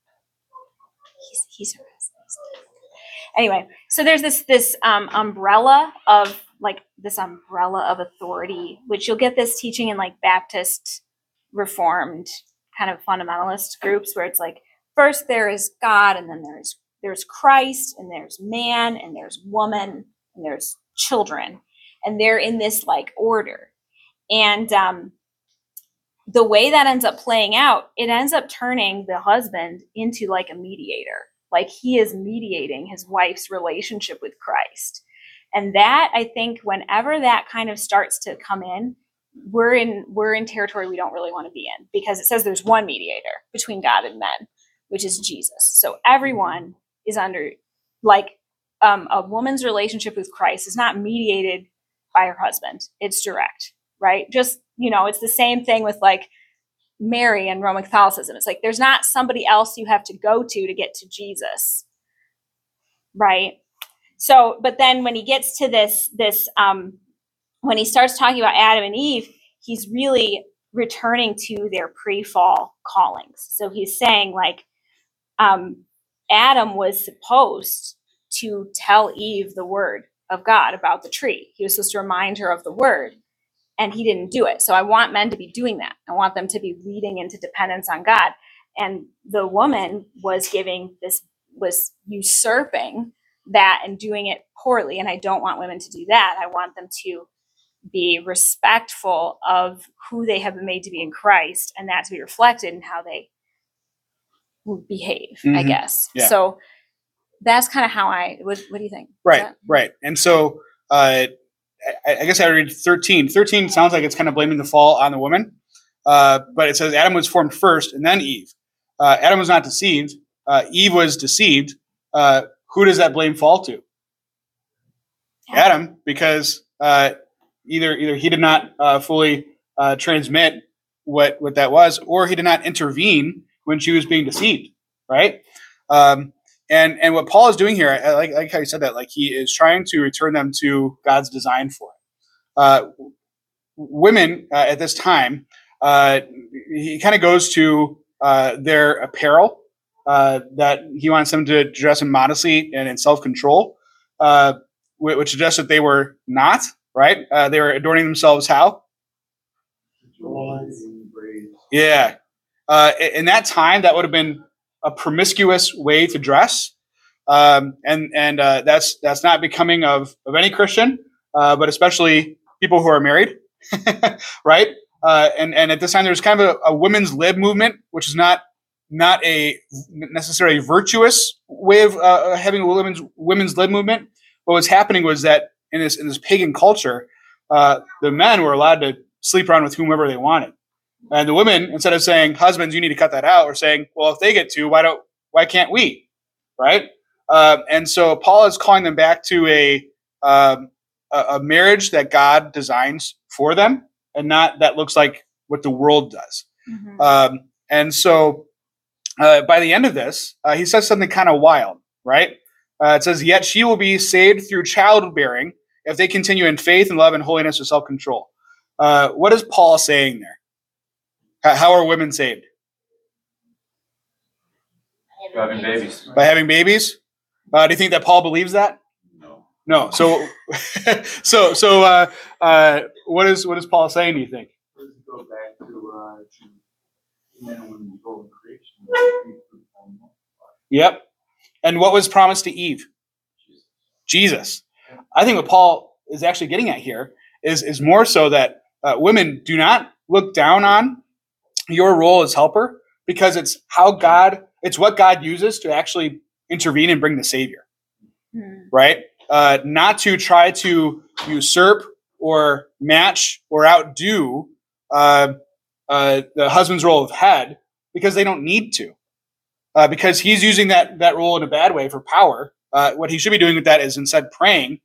He's harassed. Anyway, so there's this umbrella of authority, which you'll get this teaching in like Baptist Reformed kind of fundamentalist groups, where it's like, first there is God, and then there's Christ, and there's man, and there's woman, and there's children, and they're in this like order. And the way that ends up playing out, it ends up turning the husband into like a mediator. Like he is mediating his wife's relationship with Christ. And that, I think, whenever that kind of starts to come in, we're in territory we don't really want to be in, because it says there's one mediator between God and men, which is Jesus. So everyone is under, like, a woman's relationship with Christ is not mediated by her husband. It's direct, right? Just, it's the same thing with like Mary and Roman Catholicism. It's like there's not somebody else you have to go to get to Jesus. right? So, but then when he gets to this, when he starts talking about Adam and Eve, he's really returning to their pre-fall callings. So he's saying like, Adam was supposed to tell Eve the word of God about the tree. He was supposed to remind her of the word, and he didn't do it. So I want men to be doing that. I want them to be leading into dependence on God. And the woman was usurping that and doing it poorly. And I don't want women to do that. I want them to be respectful of who they have been made to be in Christ, and that to be reflected in how they behave, I guess. Yeah. So that's kind of how what do you think? Right. And so I guess I read 13. 13 sounds like it's kind of blaming the fall on the woman. But it says Adam was formed first and then Eve. Adam was not deceived. Eve was deceived. Who does that blame fall to? Adam, because either he did not fully transmit what that was, or he did not intervene when she was being deceived, right? And what Paul is doing here, I like how you said that, like he is trying to return them to God's design for it. Women at this time, he kind of goes to their apparel, that he wants them to dress in modesty and in self-control, which suggests that they were not, right? They were adorning themselves how? Yeah. In that time, that would have been a promiscuous way to dress. And that's not becoming of any Christian, but especially people who are married, right? And at this time, there's kind of a women's lib movement, which is not a necessarily virtuous way of having a women's lib movement. What was happening was that in this pagan culture, the men were allowed to sleep around with whomever they wanted. And the women, instead of saying, husbands, you need to cut that out, were saying, well, if they get to, why can't we? Right? And so Paul is calling them back to a marriage that God designs for them, and not that looks like what the world does. Mm-hmm. And so by the end of this, he says something kind of wild, right? It says, yet she will be saved through childbearing if they continue in faith and love and holiness with self-control. What is Paul saying there? How are women saved? Having babies. By having babies? Do you think that Paul believes that? No. So, what is Paul saying, do you think? Let's go back to men and women go in creation. Yep. And what was promised to Eve? Jesus. I think what Paul is actually getting at here is more so that women do not look down on your role as helper, because it's what God uses to actually intervene and bring the Savior, right? Not to try to usurp or match or outdo the husband's role of head, because they don't need to, because he's using that role in a bad way for power. What he should be doing with that is instead praying,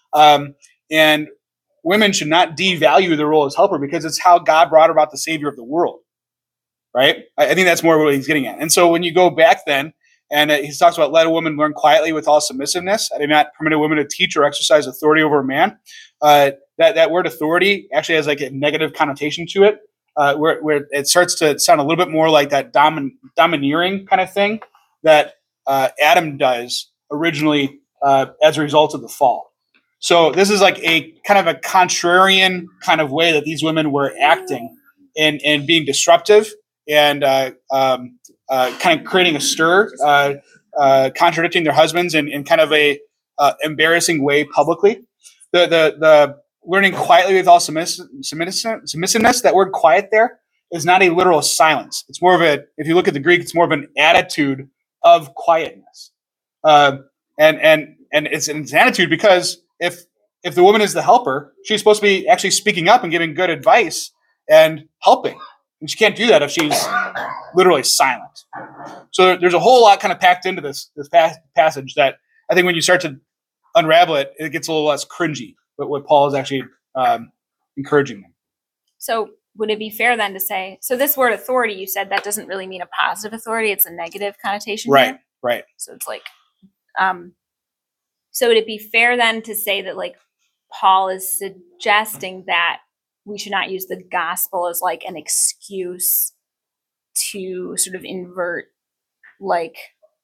and women should not devalue the role as helper, because it's how God brought about the Savior of the world. Right? I think that's more what he's getting at. And so when you go back then, and he talks about let a woman learn quietly with all submissiveness. I do not permit a woman to teach or exercise authority over a man. That word authority actually has like a negative connotation to it, where it starts to sound a little bit more like that domineering kind of thing that Adam does originally as a result of the fall. So this is like a kind of a contrarian kind of way that these women were acting and being disruptive, and kind of creating a stir, contradicting their husbands in kind of a embarrassing way publicly. The learning quietly with all submissiveness, that word quiet there is not a literal silence. It's more of if you look at the Greek, it's more of an attitude of quietness. And it's an attitude because if the woman is the helper, she's supposed to be actually speaking up and giving good advice and helping. And she can't do that if she's literally silent. So there's a whole lot kind of packed into this passage that I think when you start to unravel it, it gets a little less cringy. But what Paul is actually encouraging them. So would it be fair then to say, so this word authority, you said that doesn't really mean a positive authority, it's a negative connotation. Right, here? right. So it's like, So would it be fair then to say that like Paul is suggesting that we should not use the gospel as like an excuse to sort of invert, like,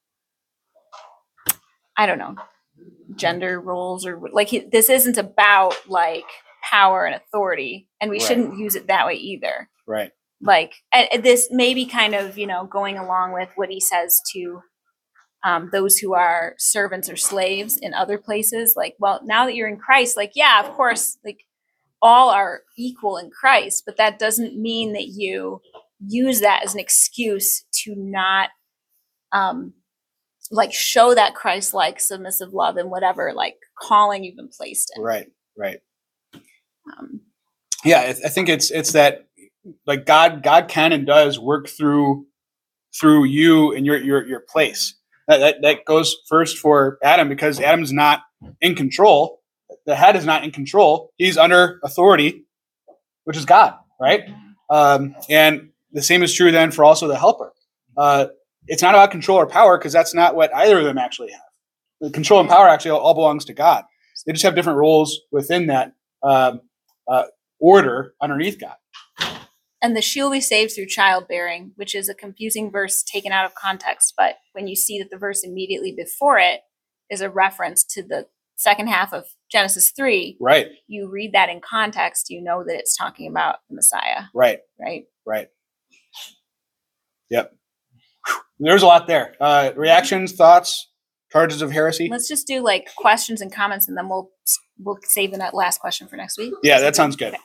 I don't know, gender roles, or like this isn't about like power and authority, and we Right. shouldn't use it that way either. Right. Like this may be kind of, you know, going along with what he says to those who are servants or slaves in other places. Like, well, now that you're in Christ, like, yeah, of course, like all are equal in Christ, but that doesn't mean that you use that as an excuse to not like show that Christ-like submissive love in whatever like calling you've been placed in. Right. Yeah, I think it's that like God can and does work through you and your place. That goes first for Adam, because Adam's not in control. The head is not in control. He's under authority, which is God, right? And the same is true then for also the helper. It's not about control or power, because that's not what either of them actually have. The control and power actually all belongs to God. They just have different roles within that order underneath God. And the she will be saved through childbearing, which is a confusing verse taken out of context. But when you see that the verse immediately before it is a reference to the second half of Genesis 3, Right. you read that in context, you know that it's talking about the Messiah. Right. Right. Yep. There's a lot there. Reactions, thoughts, charges of heresy. Let's just do like questions and comments, and then we'll save the last question for next week. Yeah, that sounds good. Okay.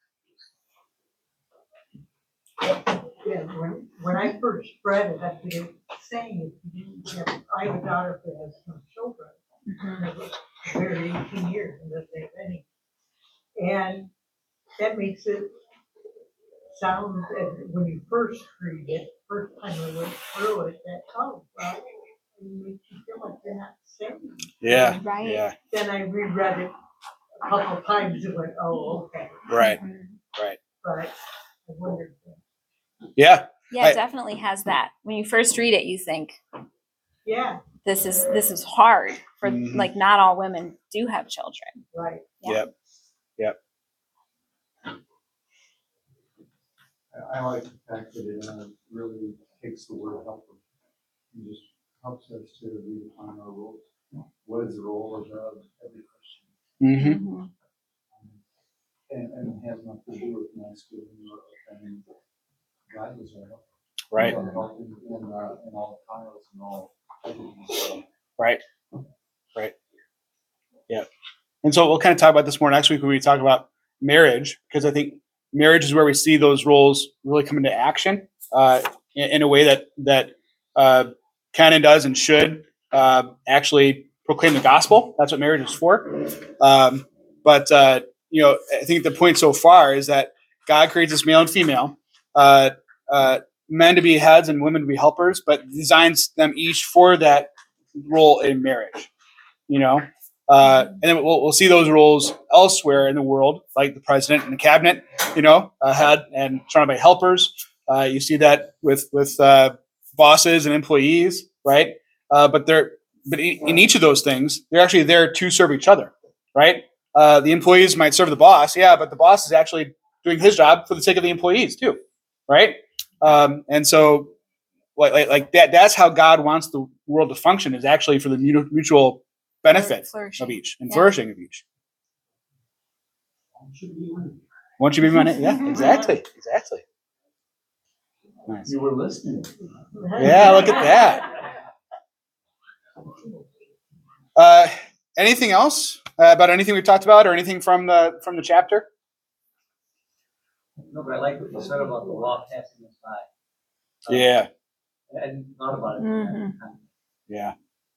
Yeah, when I first read it, I'd be saying, I have a daughter that has no children. They're 18 years and doesn't have any. And that makes it sound, when you first read it, first time I went through it, that, oh, well, it makes you feel like you're not saved. Yeah. Right. Yeah. Then I reread it a couple times and went, oh, okay. Right. But I wondered. Yeah. Yeah, it definitely has that. When you first read it, you think, Yeah, this is hard for like not all women do have children. right. Yeah. Yep. I like the fact that it really takes the word helper and just helps us to redefine our roles. What is the role of every Christian? Mm-hmm. And it has nothing to do with masculine or feminine. God is our helper. Right. He's our help in all trials and all everything. Right. Yeah. And so we'll kind of talk about this more next week when we talk about marriage, because I think marriage is where we see those roles really come into action in a way that can and does and should actually proclaim the gospel. That's what marriage is for. But I think the point so far is that God creates this male and female, men to be heads and women to be helpers, but designs them each for that role in marriage. And then we'll see those roles elsewhere in the world, like the president and the cabinet, head and surrounded by helpers. You see that with bosses and employees, right? But in each of those things, they're actually there to serve each other, right? The employees might serve the boss, yeah, but the boss is actually doing his job for the sake of the employees too, right? And so, like that's how God wants the world to function, is actually for the mutual benefit of each and flourishing of each. Won't you be money? Yeah, exactly. Nice. You were listening. Yeah, look at that. Anything else about anything we've talked about, or anything from the chapter? No, but I like what you said about the law passing us by. Yeah. I hadn't thought about it. Yeah.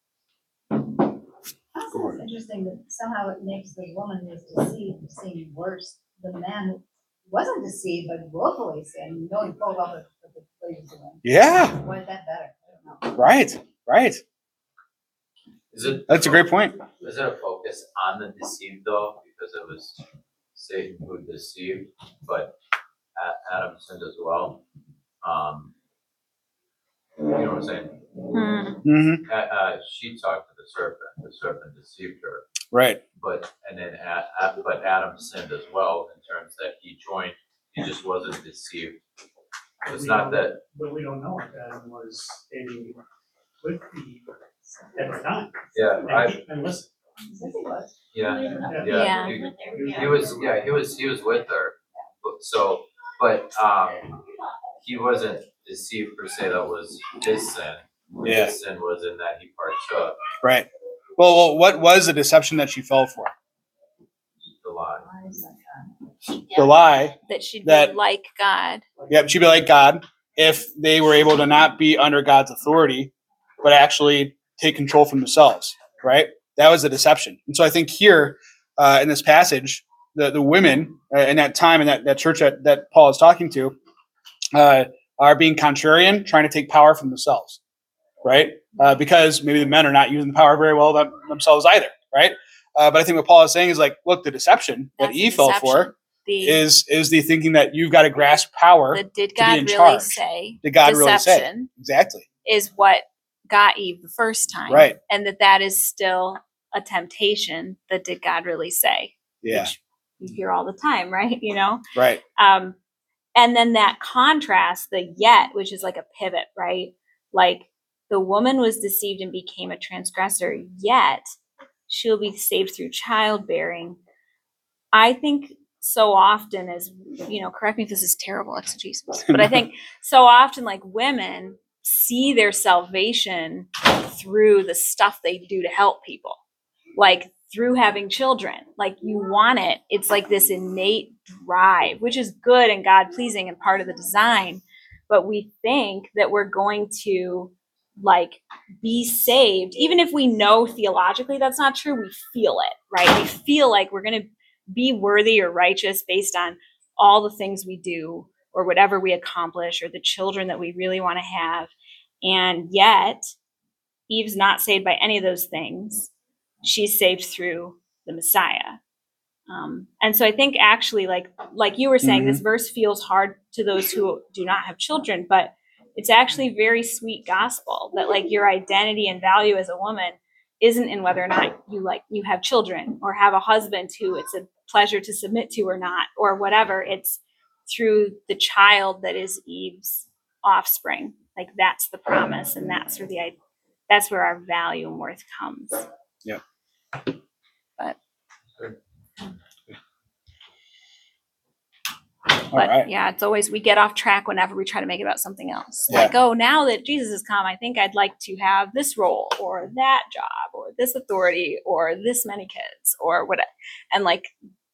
Also, it's interesting that somehow it makes the woman who was deceived seem worse than the man who wasn't deceived but willfully sinned, knowing full well what he was doing. Yeah. Why is that better? I don't know. Right. That's a great point. Is it a focus on the deceived though? Because it was Satan who deceived, but Adam sinned as well. You know what I'm saying? Mm-hmm. She talked to the the serpent deceived her. Right. But Adam sinned as well in terms that he just wasn't deceived. It's not that. But we don't know if Adam was standing with Eve at the time. Yeah, And listen. yeah. He was with her. But he wasn't deceived per se. That was his sin. Yeah. His sin was in that he partook. Right. Well, what was the deception that she fell for? The lie. The lie. That she'd That- be like God. Yep, she'd be like God if they were able to not be under God's authority, but actually take control from themselves, right? That was the deception. And so I think here in this passage, the women in that time in that church that Paul is talking to are being contrarian, trying to take power from themselves, right? Because maybe the men are not using the power very well themselves either, right? But I think what Paul is saying is like, look, the deception that That's the Eve fell deception. for is the thinking that you've got to grasp power. Did be God in really charge. say? Did God really say? Deception Exactly. is what got Eve the first time, Right. And that is still a temptation. That did God really say? Yeah. Which you hear all the time, right? Right. And then that contrast, the yet, which is like a pivot, right? Like the woman was deceived and became a transgressor, yet she'll be saved through childbearing. I think so often as, correct me if this is terrible exegesis, but I think so often like women see their salvation through the stuff they do to help people, like through having children. Like you want it. It's like this innate drive, which is good and God pleasing and part of the design. But we think that we're going to like be saved, even if we know theologically that's not true. We feel it, right? We feel like we're going to be worthy or righteous based on all the things we do or whatever we accomplish or the children that we really want to have. And yet Eve's not saved by any of those things. She's saved through the Messiah. And so I think actually like you were saying, this verse feels hard to those who do not have children, but it's actually very sweet gospel that like your identity and value as a woman isn't in whether or not you have children or have a husband who it's a pleasure to submit to or not, or whatever. It's through the child that is Eve's offspring. Like that's the promise, and that's where our value and worth comes. Yeah. But All right. yeah, it's always, we get off track whenever we try to make it about something else. Yeah. Like, oh, now that Jesus has come, I think I'd like to have this role or that job or this authority or this many kids or whatever. And like,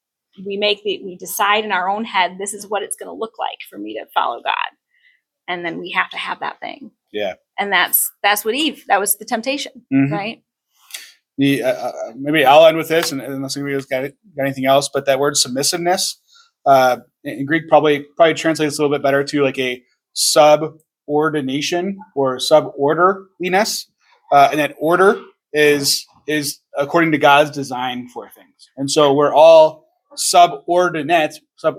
we decide in our own head, this is what it's going to look like for me to follow God. And then we have to have that thing. Yeah. And that's what Eve, that was the temptation, Mhm. right? Maybe I'll end with this, and unless anybody's got anything else, but that word submissiveness in Greek probably translates a little bit better to like a subordination or suborderliness, and that order is according to God's design for things, and so we're all subordered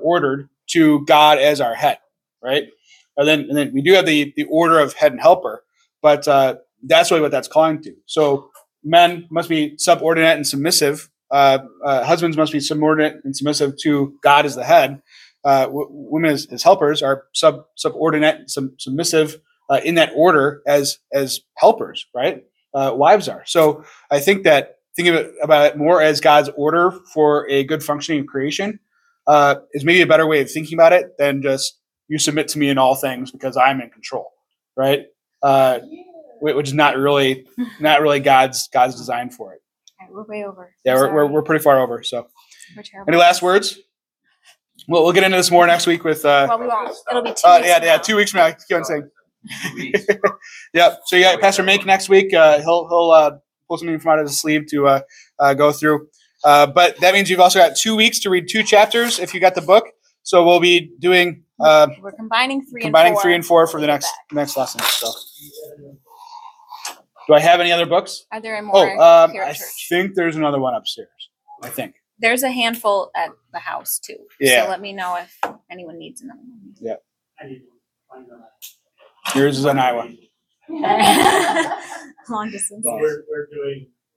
to God as our head, right? And then we do have the order of head and helper, but that's really what that's calling to. So men must be subordinate and submissive. Husbands must be subordinate and submissive to God as the head. Women as helpers are subordinate, submissive in that order as helpers, right? Wives are. So I think that thinking about it more as God's order for a good functioning of creation is maybe a better way of thinking about it than just you submit to me in all things because I'm in control, right? Which is not really God's design for it. All right, we're way over. Yeah, I'm sorry. we're pretty far over. So, We're terrible. any last words? We'll get into this more next week with. Well, we won't. It'll be 2 weeks from now. 2 weeks from now. I keep on saying. 2 weeks. Yeah. So yeah, Pastor Mink next week. He'll pull something from out of his sleeve to go through. But that means you've also got 2 weeks to read 2 chapters if you got the book. So we'll be doing We're combining 3 and 4. 3 and 4 for the next lesson. So, do I have any other books? Are there more here at I church? think there's another one upstairs. I think. There's a handful at the house too. Yeah. So let me know if anyone needs another one. I need to find out. Yours is in Iowa. Long distance. We're doing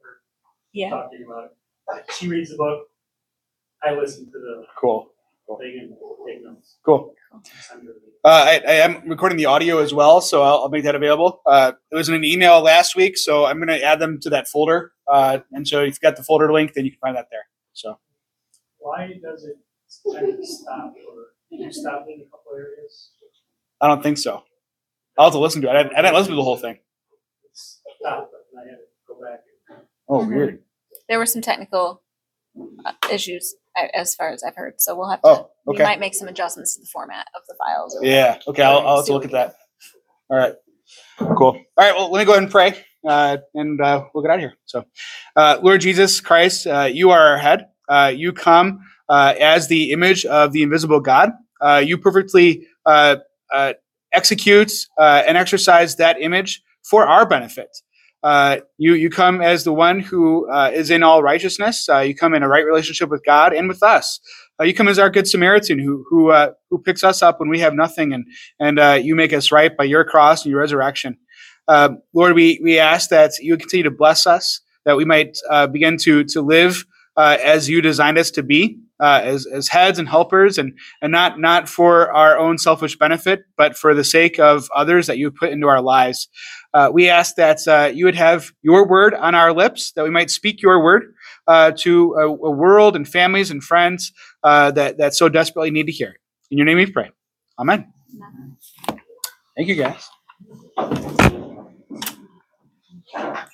Yeah. talking about it. She reads the book. I listen to the Cool. thing and take notes. Cool. I am recording the audio as well, so I'll make that available. It was in an email last week, so I'm going to add them to that folder. And so if you've got the folder link, then you can find that there. So Why does it kind of stop? Or did you stop in a couple areas? I don't think so. I'll have to listen to it. I didn't listen to the whole thing. It's stopped, but I had to go back. Oh, Mhm. weird. There were some technical issues as far as I've heard, so we'll have to. Oh, We okay. might make some adjustments to the format of the files. Yeah. Okay. I'll have to look at that. All right. Cool. All right. Well, let me go ahead and pray, and we'll get out of here. So, Lord Jesus Christ, you are our head. You come as the image of the invisible God. You perfectly execute and exercise that image for our benefit. You come as the one who is in all righteousness. You come in a right relationship with God and with us. You come as our good Samaritan who picks us up when we have nothing, and you make us right by your cross and your resurrection. Lord, we ask that you would continue to bless us, that we might begin to live as you designed us to be, as heads and helpers, and not for our own selfish benefit, but for the sake of others that you put into our lives. We ask that you would have your word on our lips, that we might speak your word to a world and families and friends that so desperately need to hear it. In your name we pray. Amen. Thank you, guys.